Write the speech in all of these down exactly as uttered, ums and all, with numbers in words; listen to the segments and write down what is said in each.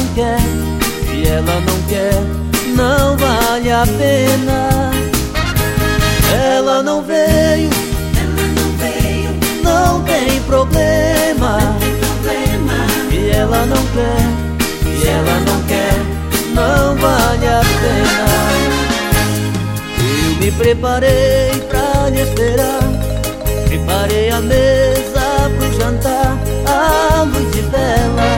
quer, se ela não quer, não vale a pena. Ela não veio, ela não veio, não tem problema. não tem problema. Se ela não quer, se ela não quer, não vale a pena. Eu me preparei pra lhe esperar, preparei a mesa pro jantar, a luz de vela.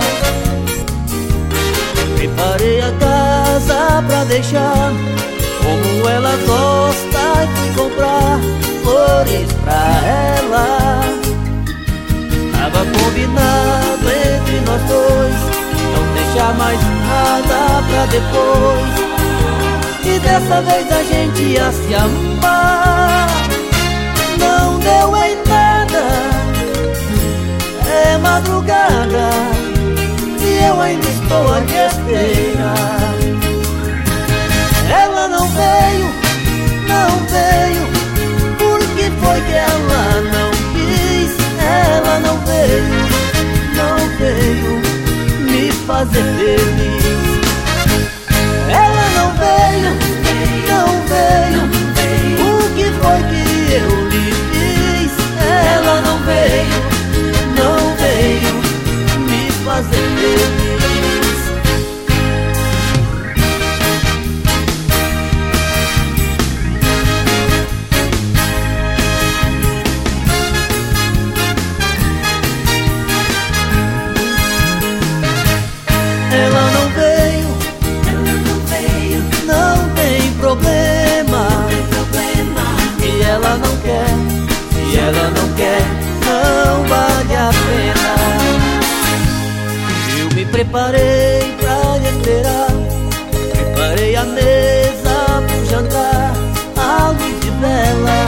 Preparei a casa pra deixar como ela gosta, e fui comprar flores pra ela. Tava combinado entre nós dois, não deixar mais nada pra depois. E dessa vez a gente ia se amar. Não deu em nada, é madrugada e eu ainda estou a lhe esperar. Ela não veio, não veio, por que foi que ela não quis? Ela não veio, não veio me fazer feliz. Ela não veio, não veio, o que foi que eu lhe fiz? Ela não veio, não veio me fazer feliz. Ela não veio, Ela não veio, não tem problema. não tem problema. Se ela não quer, se ela não quer, não vale a pena. Eu me preparei pra lhe esperar, preparei a mesa pro jantar, a luz de vela.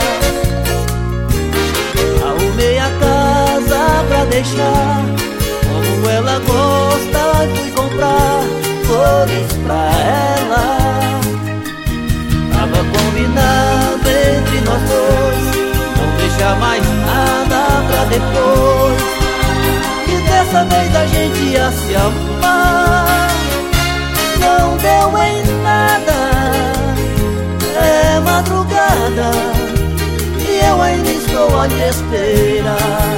Arrumei a casa pra deixar como ela gosta, e fui comprar flores pra ela. Tava combinado entre nós dois, não deixar mais nada pra depois. E dessa vez a gente ia se amar. Não deu em nada, é madrugada e eu ainda estou a lhe esperar.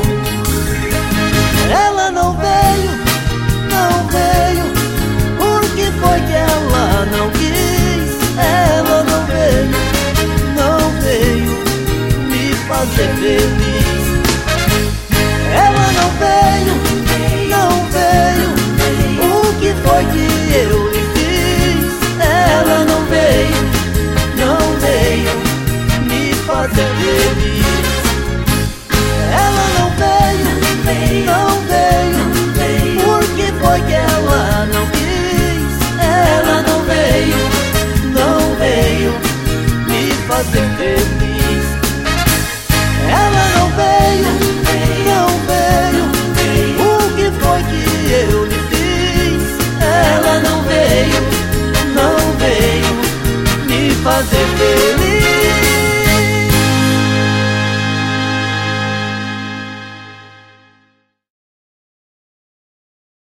Ela não veio, não veio, por que foi que ela não quis? Ela não veio, não veio me fazer feliz.